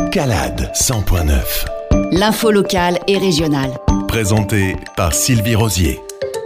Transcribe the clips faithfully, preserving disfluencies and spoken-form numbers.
Calade cent point neuf. L'info locale et régionale. Présenté par Sylvie Rosier.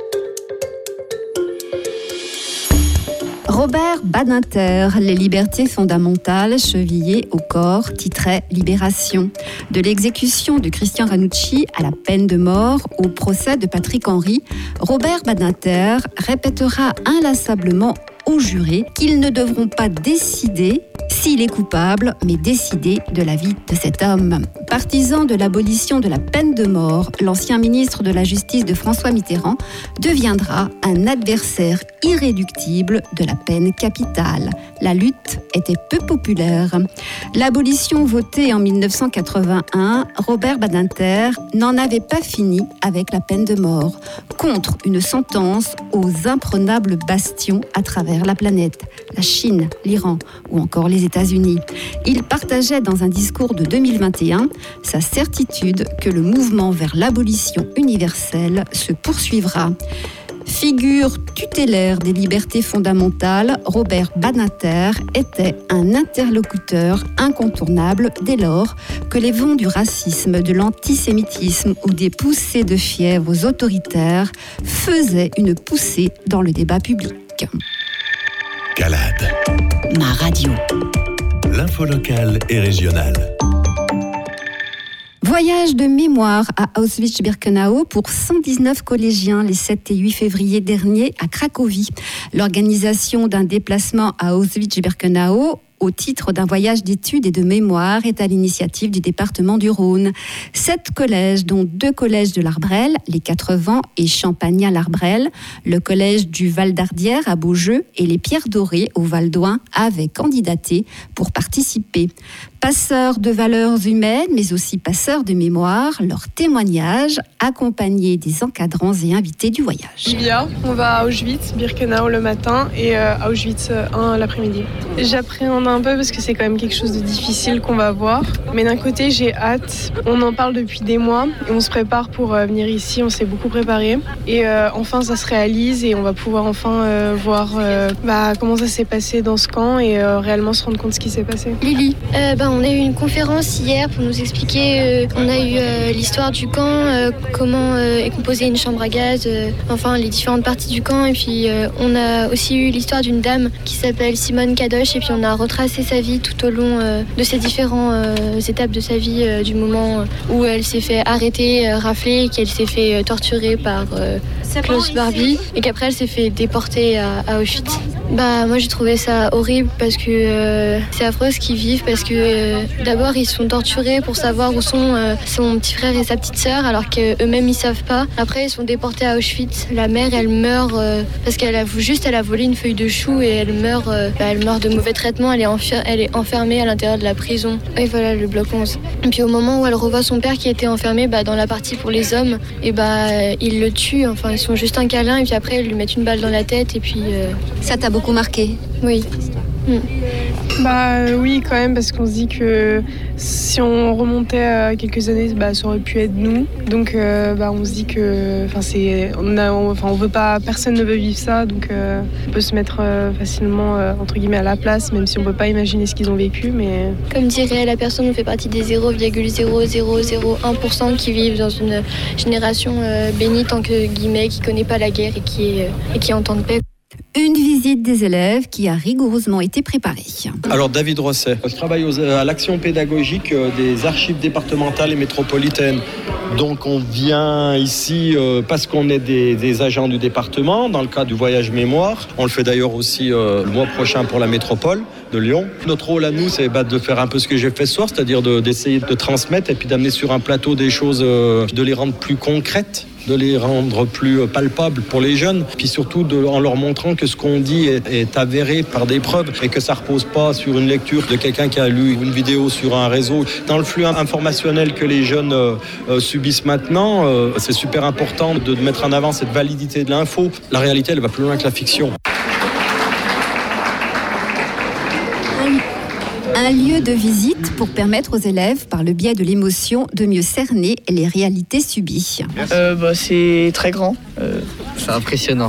Robert Badinter, les libertés fondamentales chevillées au corps, titrait Libération. De l'exécution de Christian Ranucci à la peine de mort au procès de Patrick Henry, Robert Badinter répétera inlassablement aux jurés qu'ils ne devront pas décider s'il est coupable, mais décider de la vie de cet homme. Partisan de l'abolition de la peine de mort, l'ancien ministre de la Justice de François Mitterrand deviendra un adversaire irréductible de la peine capitale. La lutte était peu populaire. L'abolition votée en dix-neuf cent quatre-vingt-un, Robert Badinter n'en avait pas fini avec la peine de mort, contre une sentence aux imprenables bastions à travers la planète, la Chine, l'Iran ou encore les États-Unis. Il partageait dans un discours de deux mille vingt et un sa certitude que le mouvement vers l'abolition universelle se poursuivra. Figure tutélaire des libertés fondamentales, Robert Badinter était un interlocuteur incontournable dès lors que les vents du racisme, de l'antisémitisme ou des poussées de fièvre autoritaires faisaient une poussée dans le débat public. Calade. Ma radio. L'info locale et régionale. Voyage de mémoire à Auschwitz-Birkenau pour cent dix-neuf collégiens les sept et huit février dernier à Cracovie. L'organisation d'un déplacement à Auschwitz-Birkenau au titre d'un voyage d'études et de mémoire est à l'initiative du département du Rhône. Sept collèges, dont deux collèges de l'Arbrel, les Quatre-Vents et Champagnat-l'Arbrel, le collège du Val d'Ardière à Beaujeu et les Pierres Dorées au Val d'Oing avaient candidaté pour participer. Passeurs de valeurs humaines, mais aussi passeurs de mémoire, leurs témoignages accompagnés des encadrants et invités du voyage. Julia, on va à Auschwitz-Birkenau le matin et à Auschwitz un l'après-midi. J'appréhende un peu parce que c'est quand même quelque chose de difficile qu'on va voir. Mais d'un côté, j'ai hâte. On en parle depuis des mois et on se prépare pour venir ici. On s'est beaucoup préparé. Et euh, enfin, ça se réalise et on va pouvoir enfin euh, voir euh, bah, comment ça s'est passé dans ce camp et euh, réellement se rendre compte de ce qui s'est passé. Lily, euh, bah, on a eu une conférence hier pour nous expliquer. Euh, on a eu euh, l'histoire du camp, euh, comment euh, est composée une chambre à gaz, euh, enfin les différentes parties du camp. Et puis euh, on a aussi eu l'histoire d'une dame qui s'appelle Simone Kadosh. Et puis on a retracé sa vie tout au long euh, de ces différentes euh, étapes de sa vie, euh, du moment où elle s'est fait arrêter, euh, rafler, qu'elle s'est fait euh, torturer par euh, Klaus Barbie et qu'après elle s'est fait déporter à, à Auschwitz. Bah moi j'ai trouvé ça horrible parce que euh, c'est affreux ce qu'ils vivent parce que euh, d'abord ils sont torturés pour savoir où sont euh, son petit frère et sa petite sœur alors qu'eux-mêmes ils savent pas. Après ils sont déportés à Auschwitz. La mère elle meurt euh, parce qu'elle a juste elle a volé une feuille de chou et elle meurt euh, bah, elle meurt de mauvais traitements. Elle est, enfer- elle est enfermée à l'intérieur de la prison. Et voilà le bloc onze. Et puis au moment où elle revoit son père qui était enfermé bah, dans la partie pour les hommes et bah ils le tuent. Enfin ils sont juste un câlin et puis après ils lui mettent une balle dans la tête et puis. Euh... Ça t'a beaucoup marqué ? Oui. Mm. Bah euh, oui quand même parce qu'on se dit que si on remontait à quelques années bah, ça aurait pu être nous donc euh, bah, on se dit que enfin c'est on a enfin on veut pas personne ne veut vivre ça donc euh, on peut se mettre euh, facilement euh, entre guillemets à la place même si on peut pas imaginer ce qu'ils ont vécu mais comme dirait la personne on fait partie des zéro virgule zéro zéro zéro un pour cent qui vivent dans une génération euh, bénie tant que guillemets qui connaît pas la guerre et qui est euh, et qui est en temps de paix. Une visite des élèves qui a rigoureusement été préparée. Alors David Rosset, je travaille aux, à l'action pédagogique des archives départementales et métropolitaines. Donc on vient ici euh, parce qu'on est des, des agents du département dans le cadre du voyage mémoire. On le fait d'ailleurs aussi euh, le mois prochain pour la métropole de Lyon. Notre rôle à nous c'est bah, de faire un peu ce que j'ai fait ce soir, c'est-à-dire de, d'essayer de transmettre et puis d'amener sur un plateau des choses, euh, de les rendre plus concrètes, de les rendre plus palpables pour les jeunes, puis surtout de, en leur montrant que ce qu'on dit est, est avéré par des preuves et que ça repose pas sur une lecture de quelqu'un qui a lu une vidéo sur un réseau. Dans le flux informationnel que les jeunes euh, euh, subissent maintenant, euh, c'est super important de, de mettre en avant cette validité de l'info. La réalité, elle va plus loin que la fiction. Un lieu de visite pour permettre aux élèves, par le biais de l'émotion, de mieux cerner les réalités subies. Euh, bah, c'est très grand. Euh... C'est impressionnant.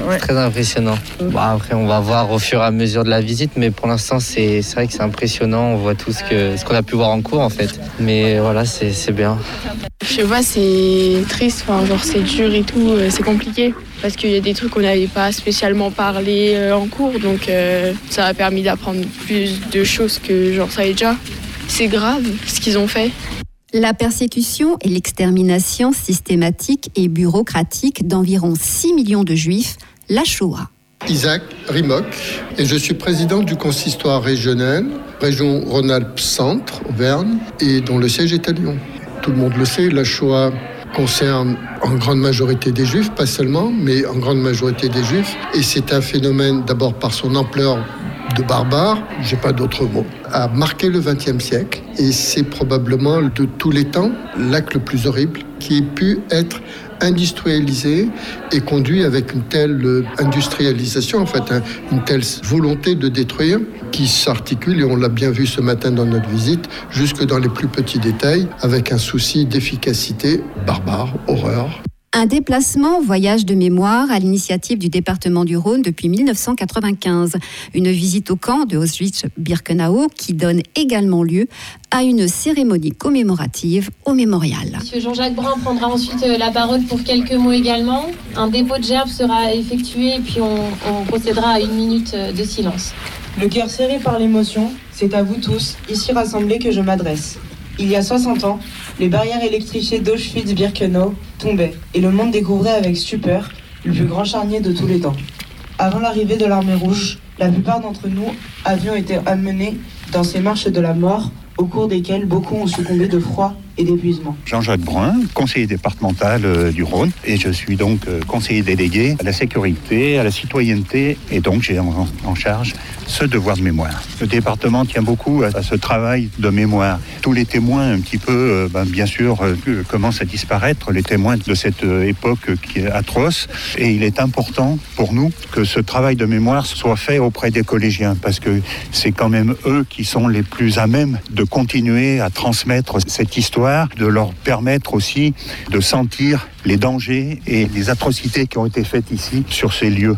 Ouais. Très impressionnant. Bon, après, on va voir au fur et à mesure de la visite, mais pour l'instant, c'est, c'est vrai que c'est impressionnant. On voit tout ce, que, ce qu'on a pu voir en cours, en fait. Mais voilà, c'est, c'est bien. Je sais pas, c'est triste, enfin, genre c'est dur et tout, c'est compliqué. Parce qu'il y a des trucs qu'on n'avait pas spécialement parlé en cours, donc euh, ça a permis d'apprendre plus de choses que genre ça déjà. C'est grave ce qu'ils ont fait. La persécution et l'extermination systématique et bureaucratique d'environ six millions de Juifs, la Shoah. Isaac Rimok, et je suis président du consistoire régional, région Rhône-Alpes Centre, Auvergne, et dont le siège est à Lyon. Tout le monde le sait, la Shoah concerne en grande majorité des Juifs, pas seulement, mais en grande majorité des Juifs. Et c'est un phénomène, d'abord par son ampleur de barbare, j'ai pas d'autre mot, a marqué le vingtième siècle. Et c'est probablement de tous les temps l'acte le plus horrible qui ait pu être industrialisé et conduit avec une telle industrialisation, en fait, hein, une telle volonté de détruire qui s'articule, et on l'a bien vu ce matin dans notre visite, jusque dans les plus petits détails, avec un souci d'efficacité barbare, horreur. Un déplacement, voyage de mémoire à l'initiative du département du Rhône depuis dix-neuf cent quatre-vingt-quinze. Une visite au camp de Auschwitz-Birkenau qui donne également lieu à une cérémonie commémorative au mémorial. Monsieur Jean-Jacques Brun prendra ensuite la parole pour quelques mots également. Un dépôt de gerbes sera effectué et puis on, on procédera à une minute de silence. Le cœur serré par l'émotion, c'est à vous tous, ici rassemblés, que je m'adresse. Il y a soixante ans, les barrières électrifiées d'Auschwitz-Birkenau tombaient et le monde découvrait avec stupeur le plus grand charnier de tous les temps. Avant l'arrivée de l'armée rouge, la plupart d'entre nous avions été amenés dans ces marches de la mort, au cours desquelles beaucoup ont succombé de froid et d'épuisement. Jean-Jacques Brun, conseiller départemental euh, du Rhône, et je suis donc euh, conseiller délégué à la sécurité, à la citoyenneté, et donc j'ai en, en charge ce devoir de mémoire. Le département tient beaucoup à, à ce travail de mémoire. Tous les témoins, un petit peu, euh, ben, bien sûr, euh, commencent à disparaître, les témoins de cette euh, époque qui est atroce, et il est important pour nous que ce travail de mémoire soit fait auprès des collégiens, parce que c'est quand même eux qui sont les plus à même de continuer à transmettre cette histoire, de leur permettre aussi de sentir les dangers et les atrocités qui ont été faites ici sur ces lieux.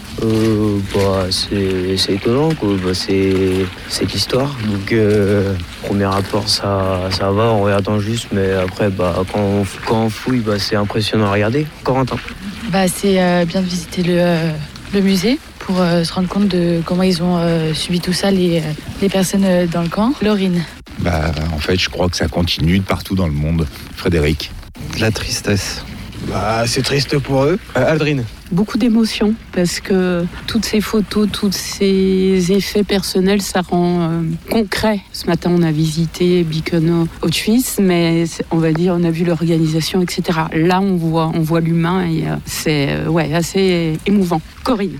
Euh, bah, c'est, c'est étonnant, quoi. Bah, c'est, c'est l'histoire. Donc, euh, premier rapport, ça, ça va, on regarde juste, mais après, bah, quand, on, quand on fouille, bah, c'est impressionnant à regarder. Corentin. Bah, c'est euh, bien de visiter le, euh, le musée pour euh, se rendre compte de comment ils ont euh, subi tout ça, les, les personnes euh, dans le camp. Laurine. Bah, en fait, je crois que ça continue de partout dans le monde. Frédéric. De la tristesse. Bah, c'est triste pour eux. Euh, Aldrine. Beaucoup d'émotions, parce que toutes ces photos, tous ces effets personnels, ça rend euh, concret. Ce matin, on a visité Birkenau, Auschwitz, mais on va dire, on a vu l'organisation, et cetera. Là, on voit, on voit l'humain et euh, c'est euh, ouais, assez émouvant. Corinne.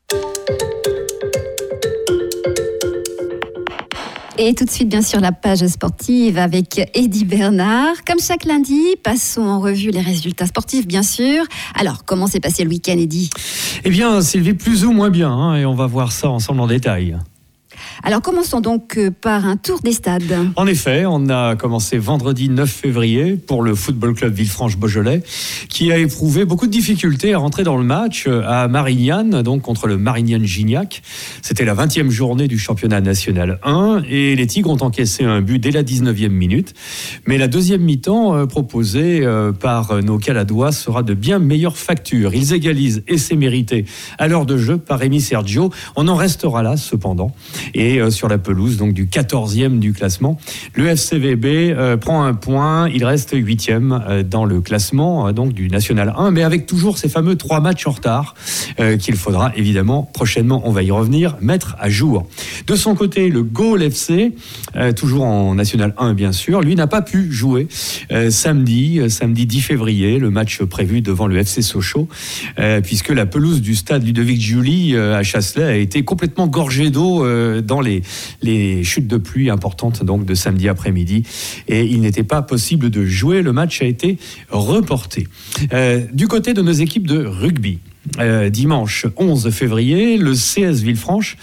Et tout de suite, bien sûr, la page sportive avec Eddy Bernard. Comme chaque lundi, passons en revue les résultats sportifs, bien sûr. Alors, comment s'est passé le week-end, Eddy ? Eh bien, Sylvie, plus ou moins bien, hein, et on va voir ça ensemble en détail. Alors, commençons donc par un tour des stades. En effet, on a commencé vendredi neuf février pour le Football Club Villefranche-Beaujolais, qui a éprouvé beaucoup de difficultés à rentrer dans le match à Marignane, donc contre le Marignane-Gignac. C'était la vingtième journée du championnat national un, et les Tigres ont encaissé un but dès la dix-neuvième minute. Mais la deuxième mi-temps proposée par nos Caladois sera de bien meilleure facture. Ils égalisent, et c'est mérité, à l'heure de jeu par Rémi Sergio. On en restera là, cependant. Et euh, sur la pelouse donc du quatorzième du classement, le F C V B euh, prend un point, il reste huitième euh, dans le classement euh, donc du National un, mais avec toujours ces fameux trois matchs en retard euh, qu'il faudra évidemment prochainement, on va y revenir, mettre à jour. De son côté, le Gaulle F C, euh, toujours en National un bien sûr, lui n'a pas pu jouer euh, samedi, euh, samedi dix février, le match prévu devant le F C Sochaux, euh, puisque la pelouse du stade Ludovic-Julie euh, à Chasselet a été complètement gorgée d'eau euh, dans les, les chutes de pluie importantes donc de samedi après-midi, et il n'était pas possible de jouer. Le match a été reporté. Euh, du côté de nos équipes de rugby, euh, dimanche onze février, le C S Villefranche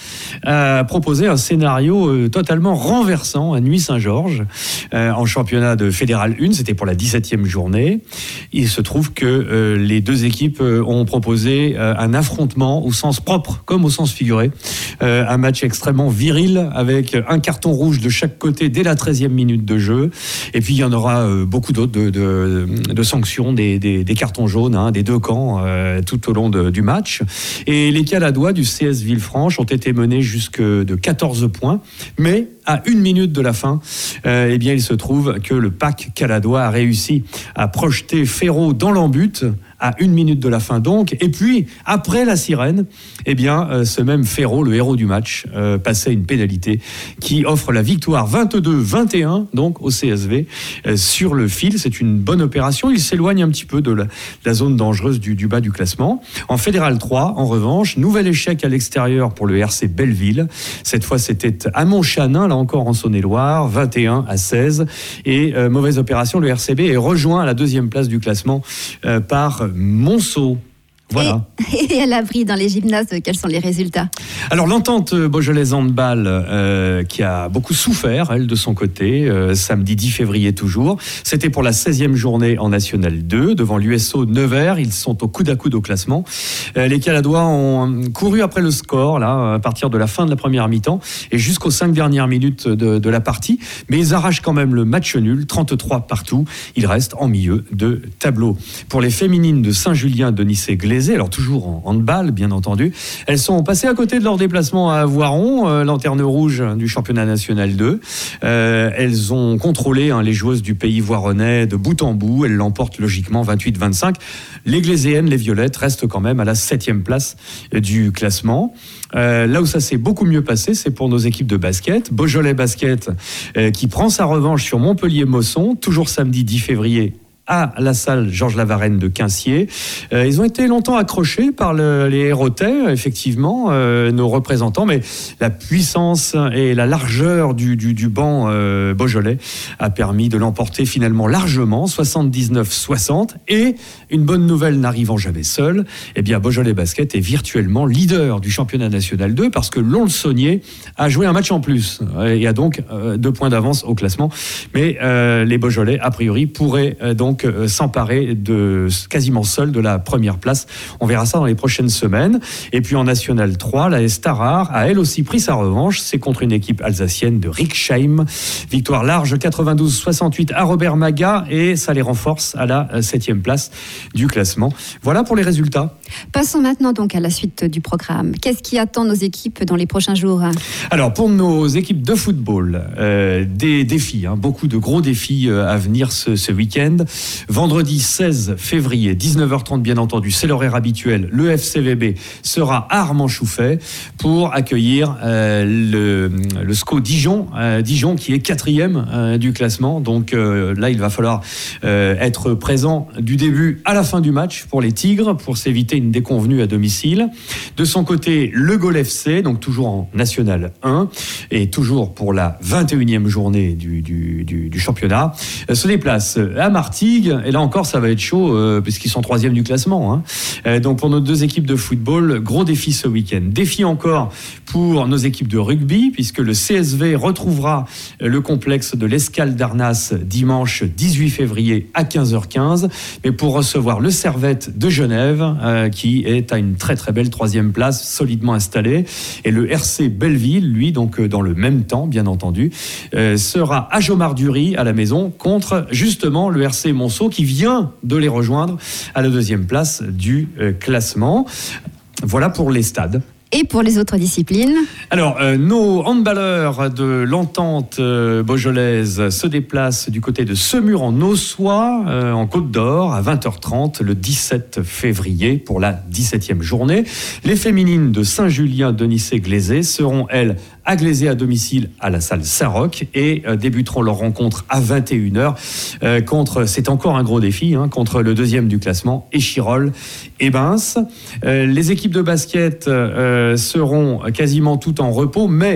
a proposé un scénario euh, totalement renversant à Nuits-Saint-Georges euh, en championnat de Fédéral un. C'était pour la dix-septième journée. Il se trouve que euh, les deux équipes euh, ont proposé euh, un affrontement au sens propre comme au sens figuré. Euh, un match extrêmement viril avec un carton rouge de chaque côté dès la treizième minute de jeu. Et puis il y en aura euh, beaucoup d'autres de, de, de sanctions, des, des, des cartons jaunes hein, des deux camps euh, tout au long de, du match. Et les Caladois du C S Villefranche ont été menés jusque de quatorze points. Mais à une minute de la fin, euh, eh bien, il se trouve que le pack caladois a réussi à projeter Ferraud dans l'en-but à une minute de la fin donc. Et puis, après la sirène, eh bien, euh, ce même Ferraud, le héros du match, euh, passait une pénalité qui offre la victoire vingt-deux vingt et un donc au C S V euh, sur le fil. C'est une bonne opération. Il s'éloigne un petit peu de la, la zone dangereuse du, du bas du classement. En Fédéral trois, en revanche, nouvel échec à l'extérieur pour le R C Belleville. Cette fois, c'était à Montchanin, là encore en Saône-et-Loire, vingt et un à seize. Et euh, mauvaise opération, le R C B est rejoint à la deuxième place du classement euh, par Monceau. Voilà. Et, et à l'abri dans les gymnases, quels sont les résultats ? Alors l'entente Beaujolais Handball euh, qui a beaucoup souffert, elle, de son côté, euh, samedi dix février toujours. C'était pour la seizième journée en National deux, devant l'U S O Nevers. Ils sont au coude à coude au classement. Euh, les Caladois ont couru après le score, là, à partir de la fin de la première mi-temps et jusqu'aux cinq dernières minutes de, de la partie. Mais ils arrachent quand même le match nul, trente-trois partout. Ils restent en milieu de tableau. Pour les féminines de Saint-Julien, Denissé-Glaisé, alors toujours en handball, bien entendu. Elles sont passées à côté de leur déplacement à Voiron, euh, lanterne rouge du championnat national deux. Euh, elles ont contrôlé hein, les joueuses du pays voironnais de bout en bout. Elles l'emportent logiquement vingt-huit vingt-cinq. Les Glaiséennes, les Violettes, restent quand même à la septième place du classement. Euh, là où ça s'est beaucoup mieux passé, c'est pour nos équipes de basket. Beaujolais Basket euh, qui prend sa revanche sur Montpellier-Mosson, toujours samedi dix février, à la salle Georges Lavarenne de Quincier. Euh, ils ont été longtemps accrochés par le, les Héraultais, effectivement, euh, nos représentants, mais la puissance et la largeur du, du, du banc euh, Beaujolais a permis de l'emporter finalement largement, soixante-dix-neuf soixante. Et une bonne nouvelle n'arrivant jamais seule, eh bien Beaujolais Basket est virtuellement leader du championnat national deux parce que Lons-le-Saunier a joué un match en plus et a donc euh, deux points d'avance au classement. Mais euh, les Beaujolais, a priori, pourraient euh, donc Donc, euh, s'emparer de quasiment seul de la première place. On verra ça dans les prochaines semaines. Et puis en National trois, la Starar a elle aussi pris sa revanche. C'est contre une équipe alsacienne de Rixheim. Victoire large quatre-vingt-douze soixante-huit à Robert Maga et ça les renforce à la septième place du classement. Voilà pour les résultats. Passons maintenant donc à la suite du programme. Qu'est-ce qui attend nos équipes dans les prochains jours ? Alors pour nos équipes de football, euh, des défis, hein, beaucoup de gros défis euh, à venir ce, ce week-end. Vendredi seize février, dix-neuf heures trente bien entendu, c'est l'horaire habituel. Le F C V B sera à Armand-Chouffet pour accueillir euh, le, le S C O Dijon, euh, Dijon qui est quatrième euh, du classement. Donc euh, là, il va falloir euh, être présent du début à la fin du match pour les Tigres, pour s'éviter une déconvenue à domicile. De son côté, le Gaulle F C, donc toujours en National un, et toujours pour la vingt et unième journée du, du, du, du championnat, euh, se déplace à Martigues. Et là encore, ça va être chaud, euh, puisqu'ils sont troisième du classement. Hein. Euh, donc pour nos deux équipes de football, gros défi ce week-end. Défi encore pour nos équipes de rugby, puisque le C S V retrouvera le complexe de l'Escale d'Arnas dimanche dix-huit février à quinze heures quinze, mais pour recevoir le Servette de Genève, euh, qui est à une très très belle troisième place, solidement installée. Et le R C Belleville, lui, donc dans le même temps, bien entendu, euh, sera à Jomard-Dury à la maison contre justement le R C Monceau qui vient de les rejoindre à la deuxième place du euh, classement. Voilà pour les stades. Et pour les autres disciplines ? Alors, euh, nos handballeurs de l'entente euh, beaujolaise se déplacent du côté de Semur en Ossois, euh, en Côte d'Or, à vingt heures trente, le dix-sept février, pour la dix-septième journée. Les féminines de Saint-Julien, Denissé-Glaisé seront, elles, à Glaisé à domicile à la salle Saint-Roch et euh, débuteront leur rencontre à vingt et une heures euh, contre, c'est encore un gros défi, hein, contre le deuxième du classement, Échirolles et Bins. Euh, les équipes de basket euh, seront quasiment toutes en repos, mais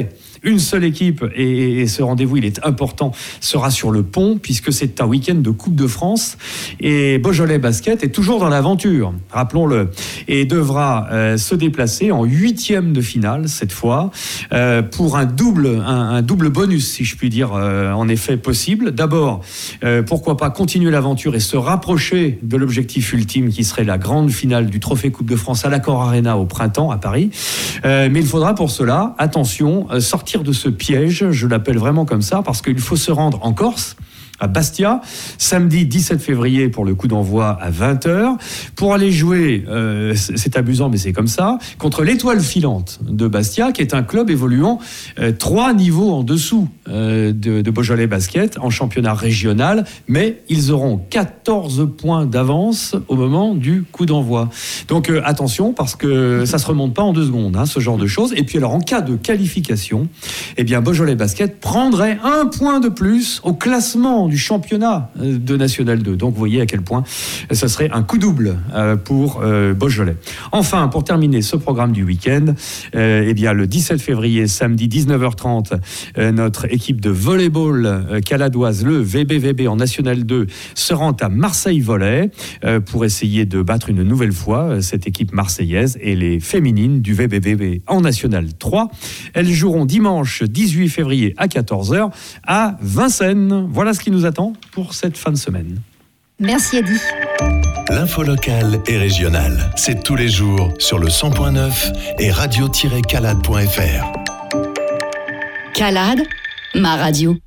une seule équipe, et, et ce rendez-vous, il est important, sera sur le pont, puisque c'est un week-end de Coupe de France. Et Beaujolais Basket est toujours dans l'aventure, rappelons-le, et devra euh, se déplacer en huitième de finale, cette fois, euh, pour un double, un, un double bonus, si je puis dire, euh, en effet possible. D'abord, euh, pourquoi pas continuer l'aventure et se rapprocher de l'objectif ultime, qui serait la grande finale du Trophée Coupe de France à l'Accor Arena au printemps, à Paris. Euh, mais il faudra pour cela, attention, euh, sortir de ce piège, je l'appelle vraiment comme ça, parce qu'il faut se rendre en Corse, à Bastia, samedi dix-sept février pour le coup d'envoi à vingt heures, pour aller jouer, euh, c'est amusant mais c'est comme ça, contre l'Étoile Filante de Bastia, qui est un club évoluant euh, trois niveaux en dessous euh, de, de Beaujolais Basket en championnat régional, mais ils auront quatorze points d'avance au moment du coup d'envoi. Donc euh, attention, parce que ça se remonte pas en deux secondes, hein, ce genre de choses. Et puis alors en cas de qualification, eh bien Beaujolais Basket prendrait un point de plus au classement du championnat de National deux. Donc vous voyez à quel point ça serait un coup double pour Beaujolais. Enfin, pour terminer ce programme du week-end, eh bien le dix-sept février, samedi dix-neuf heures trente, notre équipe de volleyball caladoise, le V B V B en National deux, se rend à Marseille Volley pour essayer de battre une nouvelle fois cette équipe marseillaise et les féminines du V B V B en National trois. Elles joueront dimanche dix-huit février à quatorze heures à Vincennes. Voilà ce qui nous attend pour cette fin de semaine. Merci Eddy. L'info locale et régionale, c'est tous les jours sur le cent point neuf et radio tiret calade point f r. Calade, ma radio.